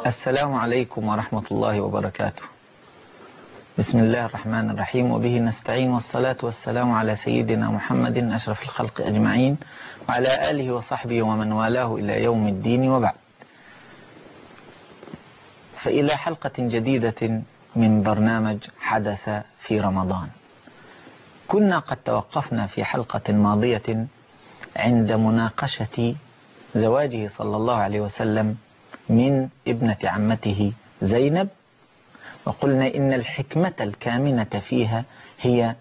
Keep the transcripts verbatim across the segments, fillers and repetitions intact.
السلام عليكم ورحمة الله وبركاته. بسم الله الرحمن الرحيم، وبه نستعين، والصلاة والسلام على سيدنا محمد أشرف الخلق أجمعين، وعلى آله وصحبه ومن والاه إلى يوم الدين، وبعد. فإلى حلقة جديدة من برنامج حدث في رمضان. كنا قد توقفنا في حلقة ماضية عند مناقشة زواجه صلى الله عليه وسلم من ابنة عمته زينب، وقلنا إن الحكمة الكامنة فيها هي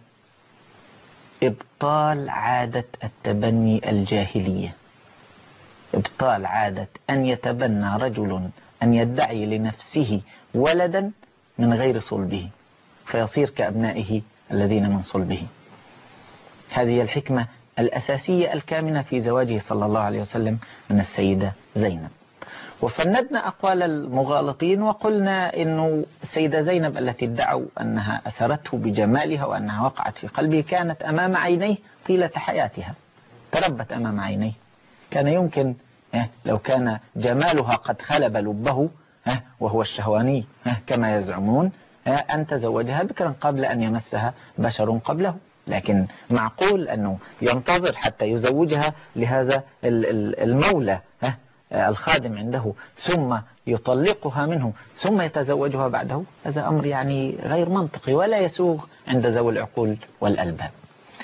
إبطال عادة التبني الجاهلية، إبطال عادة أن يتبنى رجل أن يدعي لنفسه ولدا من غير صلبه فيصير كأبنائه الذين من صلبه. هذه الحكمة الأساسية الكامنة في زواجه صلى الله عليه وسلم من السيدة زينب. وفندنا أقوال المغالطين وقلنا إنه السيدة زينب التي ادعوا أنها أسرته بجمالها وأنها وقعت في قلبه كانت أمام عينيه طيلة حياتها، تربت أمام عينيه. كان يمكن لو كان جمالها قد خلب لبه وهو الشهواني كما يزعمون أن تزوجها بكرا قبل أن يمسها بشر قبله، لكن معقول أنه ينتظر حتى يزوجها لهذا المولى الخادم عنده ثم يطلقها منه ثم يتزوجها بعده؟ هذا أمر يعني غير منطقي ولا يسوغ عند ذوي العقول والألباب.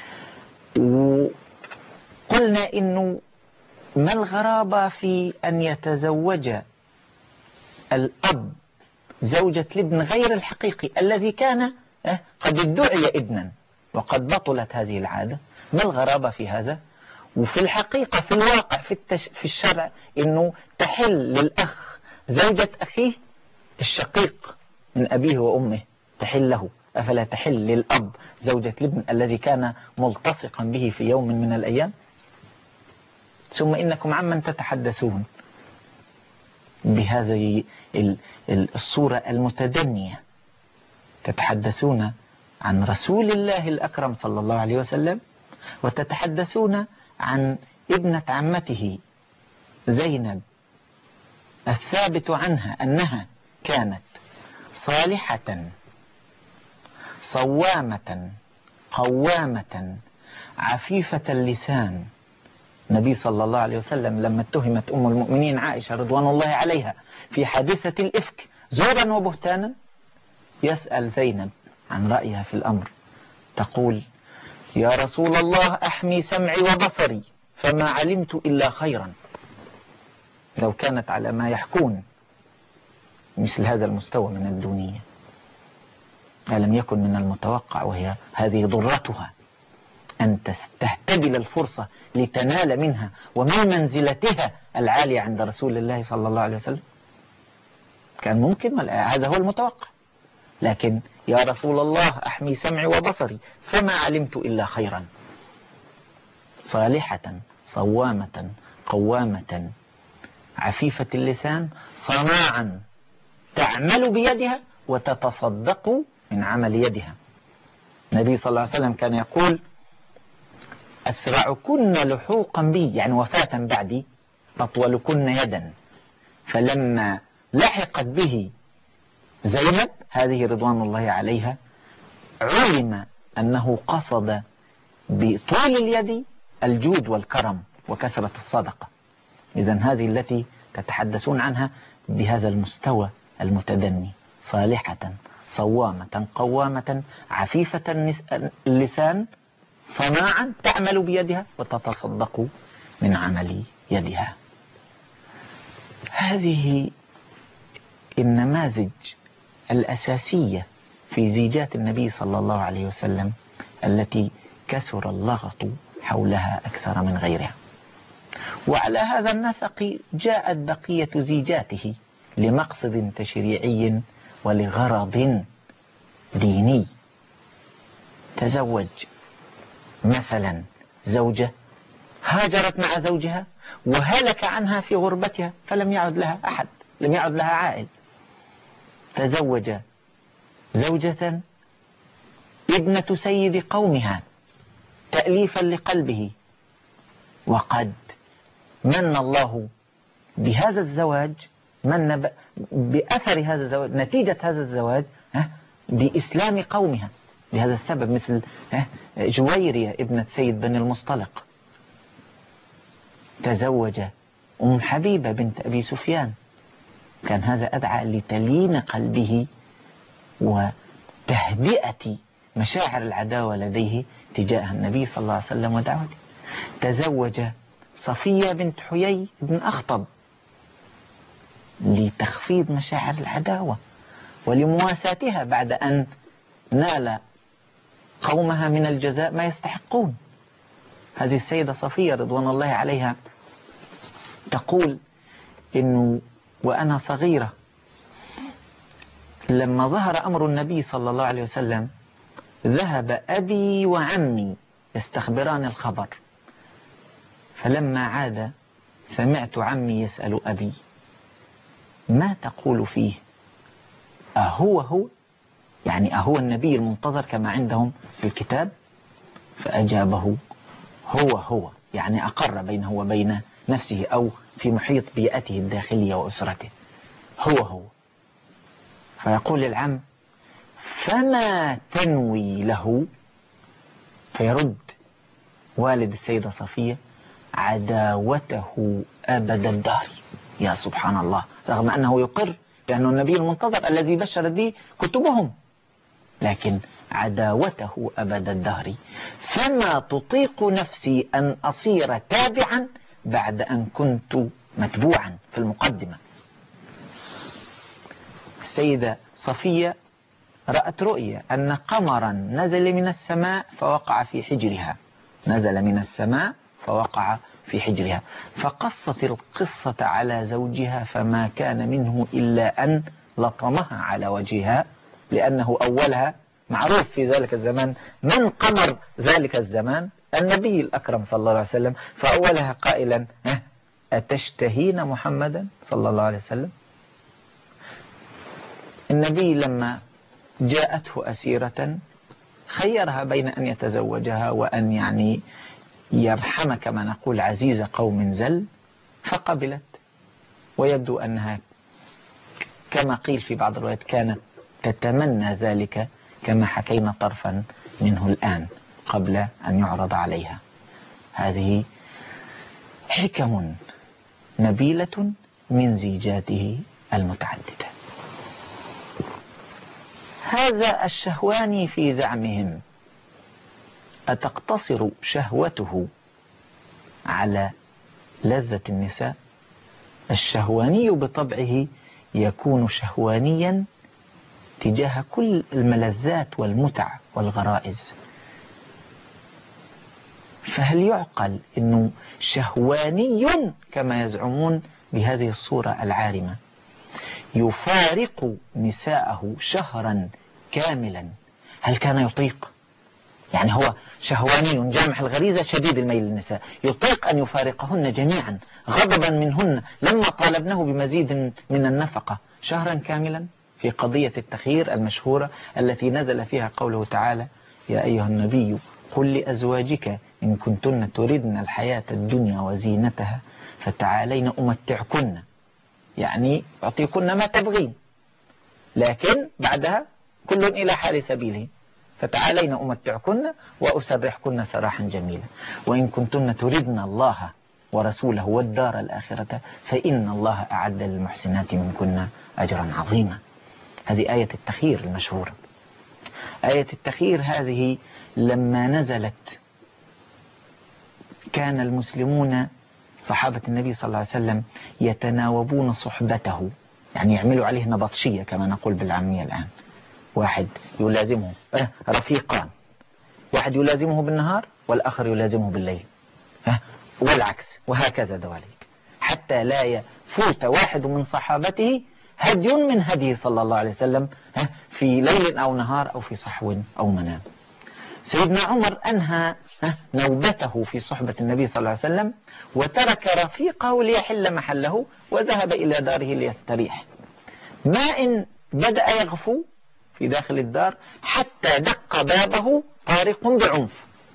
وقلنا إنه ما الغرابة في أن يتزوج الأب زوجة الابن غير الحقيقي الذي كان قد ادعي ابنا وقد بطلت هذه العادة؟ ما الغرابة في هذا؟ وفي الحقيقة في الواقع في, التش... في الشرع إنه تحل للأخ زوجة أخيه الشقيق من أبيه وأمه، تحل له، أفلا تحل للأب زوجة الابن الذي كان ملتصقا به في يوم من الأيام؟ ثم إنكم عمن تتحدثون بهذه الصورة المتدنية، تتحدثون عن رسول الله الأكرم صلى الله عليه وسلم، وتتحدثون عن ابنة عمته زينب الثابت عنها أنها كانت صالحة صوامة قوامة عفيفة اللسان. النبي صلى الله عليه وسلم لما اتهمت أم المؤمنين عائشة رضوان الله عليها في حادثة الإفك زورا وبهتانا، يسأل زينب عن رأيها في الأمر، تقول: يا رسول الله أحمي سمعي وبصري فما علمت إلا خيرا. لو كانت على ما يحكون مثل هذا المستوى من الدونية ألم يكن من المتوقع، وهي هذه ضرتها، أن تستهتدل الفرصة لتنال منها ومن منزلتها العالية عند رسول الله صلى الله عليه وسلم؟ كان ممكن، هذا هو المتوقع. لكن يا رسول الله أحمي سمعي وبصري فما علمت إلا خيرا. صالحة صوامة قوامة عفيفة اللسان صناعا تعمل بيدها وتتصدق من عمل يدها. النبي صلى الله عليه وسلم كان يقول: أسرعكن لحوقا بي، يعني وفاة بعدي، أطولكن يدا. فلما لحقت به زينب هذه رضوان الله عليها علم أنه قصد بطول اليد الجود والكرم وكثرة الصدقة. إذن هذه التي تتحدثون عنها بهذا المستوى المتدني، صالحة صوامة قوامة عفيفة اللسان صناعا تعمل بيدها وتتصدق من عمل يدها. هذه النماذج الأساسية في زيجات النبي صلى الله عليه وسلم التي كثر اللغط حولها أكثر من غيرها. وعلى هذا النسق جاءت بقية زيجاته لمقصد تشريعي ولغرض ديني. تزوج مثلا زوجة هاجرت مع زوجها وهلك عنها في غربتها فلم يعد لها أحد، لم يعد لها عائل. تزوج زوجة ابنة سيد قومها تأليفا لقلبه، وقد من الله بهذا الزواج من بأثر هذا الزواج، نتيجة هذا الزواج بإسلام قومها بهذا السبب، مثل جويرية ابنة سيد بن المصطلق تزوج أم حبيبة بنت أبي سفيان، كان هذا أدعى لتليين قلبه وتهدئة مشاعر العداوة لديه تجاه النبي صلى الله عليه وسلم ودعوته. تزوج صفية بنت حيي بن أخطب لتخفيض مشاعر العداوة ولمواساتها بعد أن نال قومها من الجزاء ما يستحقون. هذه السيدة صفية رضوان الله عليها تقول إنه وأنا صغيرة لما ظهر أمر النبي صلى الله عليه وسلم ذهب أبي وعمي يستخبران الخبر، فلما عاد سمعت عمي يسأل أبي ما تقول فيه، أهو هو يعني أهو النبي المنتظر كما عندهم في الكتاب؟ فأجابه هو هو، يعني أقر بينه وبين نفسه أو في محيط بيئته الداخلية وأسرته، هو هو. فيقول العم فما تنوي له؟ فيرد والد السيدة صفية عداوته أبد الدهر. يا سبحان الله، رغم أنه يقر بأنه النبي المنتظر الذي بشرت به كتبهم، لكن عداوته أبد الدهر. فما تطيق نفسي أن أصير تابعا بعد أن كنت متبوعا. في المقدمة السيدة صفية رأت رؤيا أن قمرا نزل من السماء فوقع في حجرها، نزل من السماء فوقع في حجرها، فقصت القصة على زوجها فما كان منه إلا أن لطمها على وجهها، لأنه أولها معروف في ذلك الزمان من قمر ذلك الزمان النبي الأكرم صلى الله عليه وسلم، فأولها قائلا أتشتهين محمدا صلى الله عليه وسلم. النبي لما جاءته أسيرة خيرها بين أن يتزوجها وأن يعني يرحم كما نقول عزيز قوم زل، فقبلت، ويبدو أنها كما قيل في بعض الروايات كانت تتمنى ذلك كما حكينا طرفا منه الآن قبل أن يعرض عليها. هذه حكم نبيلة من زيجاته المتعددة. هذا الشهواني في زعمهم أتقتصر شهوته على لذة النساء؟ الشهواني بطبعه يكون شهوانيا تجاه كل الملذات والمتع والغرائز، فهل يعقل أنه شهواني كما يزعمون بهذه الصورة العارمة يفارق نساءه شهرا كاملا؟ هل كان يطيق؟ يعني هو شهواني جامح الغريزة شديد الميل للنساء، يطيق أن يفارقهن جميعا غضبا منهن لما طالبنه بمزيد من النفقة شهرا كاملا في قضية التخيير المشهورة التي نزل فيها قوله تعالى يا أيها النبي قل لأزواجك إن كنتن تردن الحياة الدنيا وزينتها فتعالين أمتعكن، يعني أعطيكن ما تبغين، لكن بعدها كل إلى حال سبيله، فتعالين أمتعكن وأسرحكن سراحا جميلا، وإن كنتن تردن الله ورسوله والدار الآخرة فإن الله أعد للمحسنات منكن أجرا عظيما. هذه آية التخيير المشهورة. آية التخيير هذه لما نزلت كان المسلمون صحابة النبي صلى الله عليه وسلم يتناوبون صحبته، يعني يعملوا عليه نبطشية كما نقول بالعامية الآن، واحد يلازمه رفيقان، واحد يلازمه بالنهار والآخر يلازمه بالليل والعكس، وهكذا دواليك، حتى لا يفوت واحد من صحابته هدي من هديه صلى الله عليه وسلم في ليل أو نهار أو في صحو أو منام. سيدنا عمر أنهى نوبته في صحبة النبي صلى الله عليه وسلم وترك رفيقه ليحل محله وذهب إلى داره ليستريح، ما إن بدأ يغفو في داخل الدار حتى دق بابه طارق بعنف،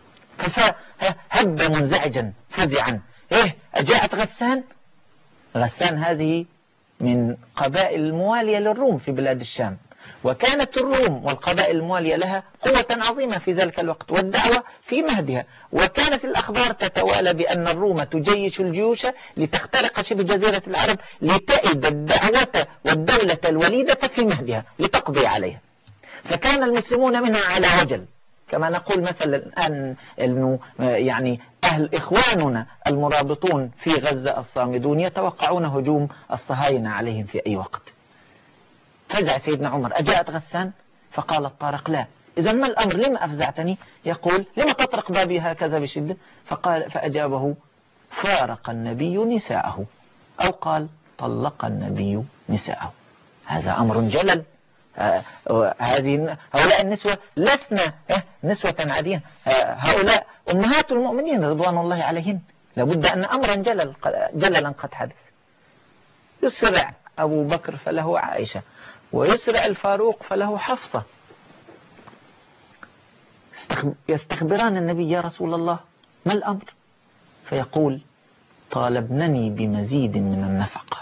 فهب منزعجا فزعا إيه أجاءت غسان؟ غسان هذه من قبائل الموالية للروم في بلاد الشام، وكانت الروم والقبائل الموالية لها قوة عظيمة في ذلك الوقت والدعوة في مهدها، وكانت الأخبار تتوالى بأن الروم تجيش الجيوش لتخترق شبه جزيرة العرب لتأيد الدعوة والدولة الوليدة في مهدها لتقضي عليها. فكان المسلمون منها على وجل، كما نقول مثلا الآن أنه يعني أهل إخواننا المرابطون في غزة الصامدون يتوقعون هجوم الصهاينة عليهم في أي وقت. فزع سيدنا عمر: أجاءت غسان؟ فقال الطارق: لا. إذا ما الأمر؟ لما أفزعتني؟ يقول: لما تطرق بابي هكذا بشدة؟ فقال فأجابه: فارق النبي نساءه، أو قال طلق النبي نساءه. هذا أمر جلل. هذه هؤلاء النسوة لسنا نسوة عادية، هؤلاء أمهات المؤمنين رضوان الله عليهن. لابد أن أمرا جلل جللا قد حدث. يسرع أبو بكر فله عائشة، ويسرع الفاروق فله حفصة، يستخبران النبي: يا رسول الله ما الأمر؟ فيقول: طالبنني بمزيد من النفقة.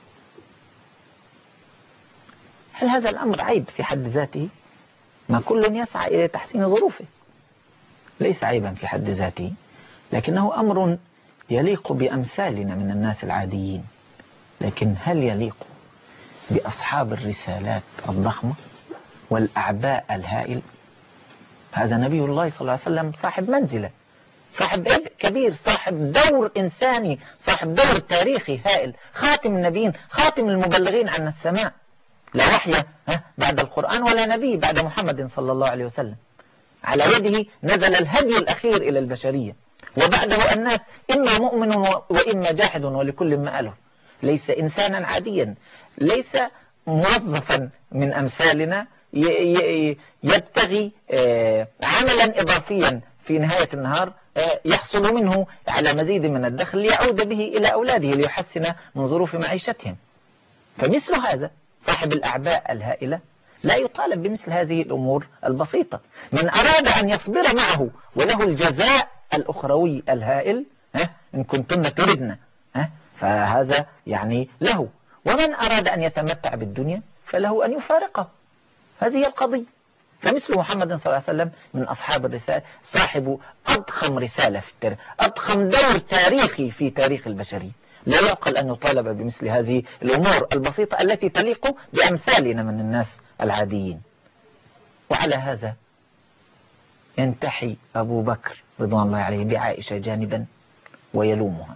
هل هذا الأمر عيب في حد ذاته؟ ما كل يسعى إلى تحسين ظروفه، ليس عيبا في حد ذاته، لكنه أمر يليق بأمثالنا من الناس العاديين. لكن هل يليق بأصحاب الرسالات الضخمة والأعباء الهائل؟ هذا نبي الله صلى الله عليه وسلم صاحب منزلة، صاحب عبء كبير، صاحب دور إنساني، صاحب دور تاريخي هائل، خاتم النبيين، خاتم المبلغين عن السماء. لا وحي بعد القرآن ولا نبي بعد محمد صلى الله عليه وسلم. على يده نزل الهدي الأخير إلى البشرية، وبعده الناس إما مؤمن وإما جاحد ولكل مآله. ليس إنسانا عاديا، ليس موظفا من أمثالنا يبتغي عملا إضافيا في نهاية النهار يحصل منه على مزيد من الدخل ليعود به إلى أولاده ليحسن من ظروف معيشتهم. فمثل هذا صاحب الأعباء الهائلة لا يطالب بمثل هذه الأمور البسيطة. من أراد أن يصبر معه وله الجزاء الأخروي الهائل، إن كنتن تردن، فهذا يعني له. ومن أراد أن يتمتع بالدنيا فله أن يفارقه. هذه القضية. فمثل محمد صلى الله عليه وسلم من أصحاب الرسالة، صاحب أضخم رسالة في التاريخ، أضخم دور تاريخي في تاريخ البشرية. لا يعقل أن يطالب بمثل هذه الأمور البسيطة التي تليق بأمثالنا من الناس العاديين. وعلى هذا ينتحي أبو بكر رضوان الله عليه بعائشة جانبا ويلومها،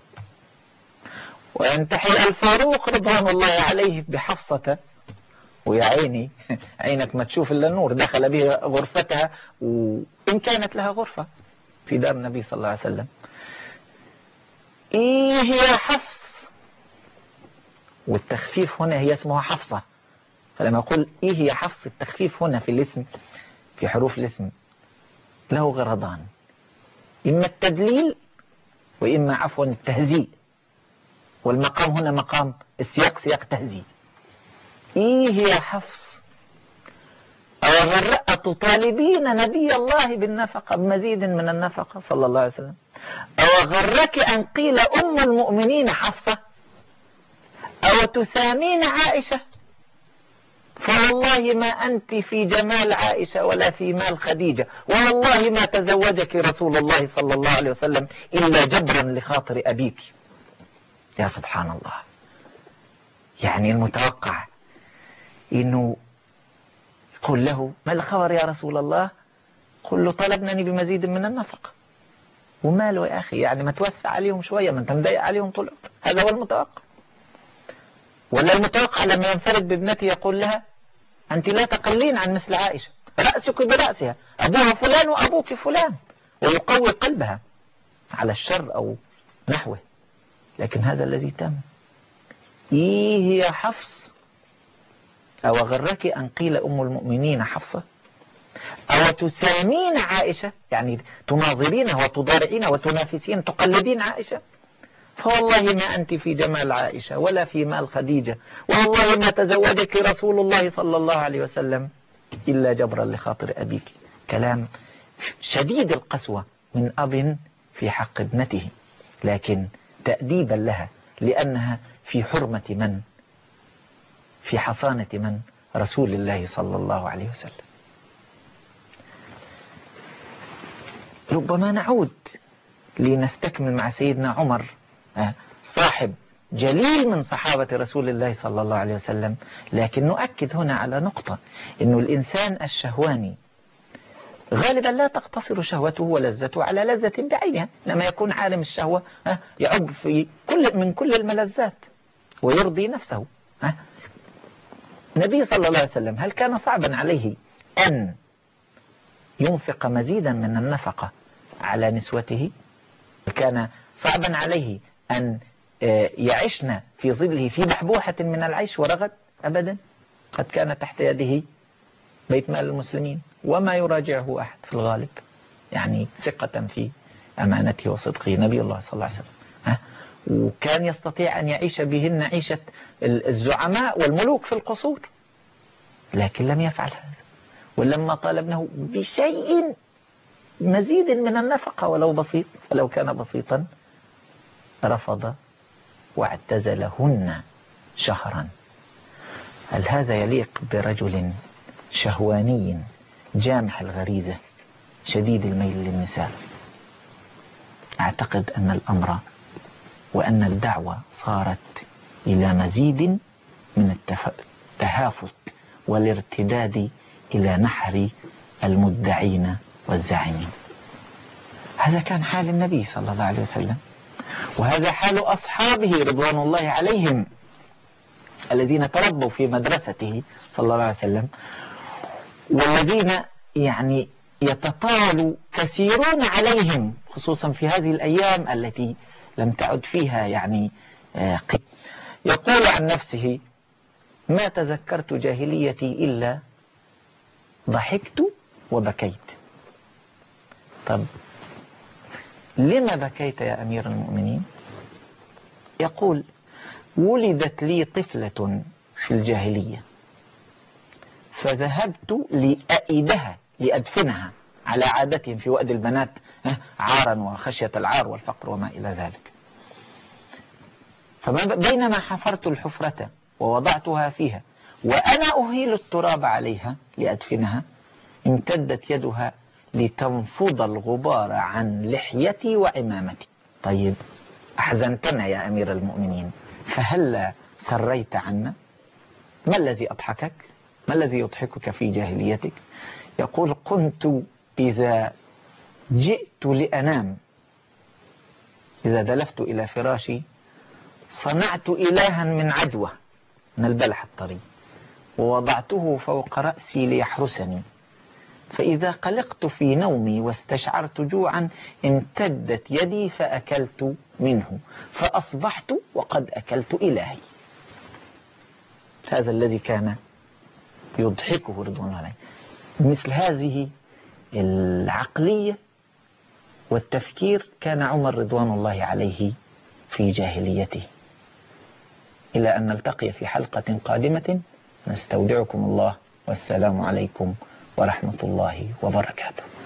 وينتحي الفاروق رضوان الله عليه بحفصة، ويا عيني عينك ما تشوف إلا النور، دخل بها غرفتها وإن كانت لها غرفة في دار النبي صلى الله عليه وسلم. إيه هي حفص، والتخفيف هنا هي اسمها حفصة. فلما أقول إيه هي حفص، التخفيف هنا في الاسم في حروف الاسم له غرضان: إما التدليل وإما عفوا التهزيء، والمقام هنا مقام السياق سياق تهزيء. إيه هي حفص، أو تطالبين نبي الله بالنفقة بمزيد من النفقة صلى الله عليه وسلم؟ أو غرك أن قيل أم المؤمنين حفصة؟ أو تسامين عائشة؟ فوالله ما أنت في جمال عائشة ولا في مال خديجة، والله ما تزوجك رسول الله صلى الله عليه وسلم إلا جبرا لخاطر أبيك. يا سبحان الله. يعني المتوقع إنه يقول له: ما الخبر يا رسول الله؟ قل له: طلبنني بمزيد من النفقة. وماله يا أخي، يعني ما توسع عليهم شوية، ما أنت مضايق عليهم طول. هذا هو المتوقع. ولا المتوقع لما ينفرد بابنته يقول لها: أنت لا تقلين عن مثل عائشة، رأسك برأسها، أبوها فلان وأبوك فلان، ويقوي قلبها على الشر أو نحوه. لكن هذا الذي تم. إيه هي حفص، أو غرك أن قيل أم المؤمنين حفصة؟ أو تسامين عائشة، يعني تناظرين وتضارعين وتنافسين تقلدين عائشة؟ فوالله ما أنت في جمال عائشة ولا في مال خديجة، والله ما تزوجك رسول الله صلى الله عليه وسلم إلا جبرا لخاطر أبيك. كلام شديد القسوة من أب في حق ابنته، لكن تأديبا لها، لأنها في حرمة من؟ في حصانة من؟ رسول الله صلى الله عليه وسلم. ربما نعود لنستكمل مع سيدنا عمر صاحب جليل من صحابة رسول الله صلى الله عليه وسلم، لكن نؤكد هنا على نقطة، إنه الإنسان الشهواني غالبا لا تقتصر شهوته ولذته على لذة بعينها، لما يكون عالم الشهوة يعب في كل من كل الملذات ويرضي نفسه. النبي صلى الله عليه وسلم هل كان صعبا عليه أن ينفق مزيدا من النفقة على نسوته؟ كان صعبا عليه أن يعشن في ظله في بحبوحة من العيش ورغد؟ أبدا، قد كان تحت يده بيت مال المسلمين وما يراجعه أحد في الغالب، يعني ثقة في أمانته وصدقه نبي الله صلى الله عليه وسلم. ها؟ وكان يستطيع أن يعيش بهن عيشة الزعماء والملوك في القصور، لكن لم يفعل هذا. ولما طالبناه بشيء مزيد من النفقة ولو بسيط ولو كان بسيطا رفض واعتزلهن شهرا. هل هذا يليق برجل شهواني جامح الغريزة شديد الميل للنساء؟ أعتقد أن الأمر وأن الدعوة صارت إلى مزيد من التهافت والارتداد إلى نحر المدعين والزاعمين. هذا كان حال النبي صلى الله عليه وسلم، وهذا حال أصحابه رضوان الله عليهم الذين تربوا في مدرسته صلى الله عليه وسلم، والذين يعني يتطاول كثيرون عليهم خصوصا في هذه الأيام التي لم تعد فيها يعني قيم. يقول عن نفسه: ما تذكرت جاهليتي إلا ضحكت وبكيت. طب لما بكيت يا أمير المؤمنين؟ يقول: ولدت لي طفلة في الجاهلية فذهبت لأئدها لأدفنها على عادتهم في وأد البنات عارا وخشية العار والفقر وما إلى ذلك. فبينما حفرت الحفرة ووضعتها فيها وأنا أهيل التراب عليها لأدفنها امتدت يدها لتنفض الغبار عن لحيتي وعمامتي. طيب أحزنتنا يا أمير المؤمنين، فهل سريت عنا؟ ما الذي أضحكك؟ ما الذي يضحكك في جاهليتك؟ يقول: كنت إذا جئت لأنام إذا دلفت إلى فراشي صنعت إلها من عجوة من البلح الطري ووضعته فوق رأسي ليحرسني، فإذا قلقت في نومي واستشعرت جوعا امتدت يدي فأكلت منه فأصبحت وقد أكلت إلهي. هذا الذي كان يضحكه رضوان الله عليه. مثل هذه العقلية والتفكير كان عمر رضوان الله عليه في جاهليته. إلى أن نلتقي في حلقة قادمة، نستودعكم الله والسلام عليكم ورحمة الله وبركاته.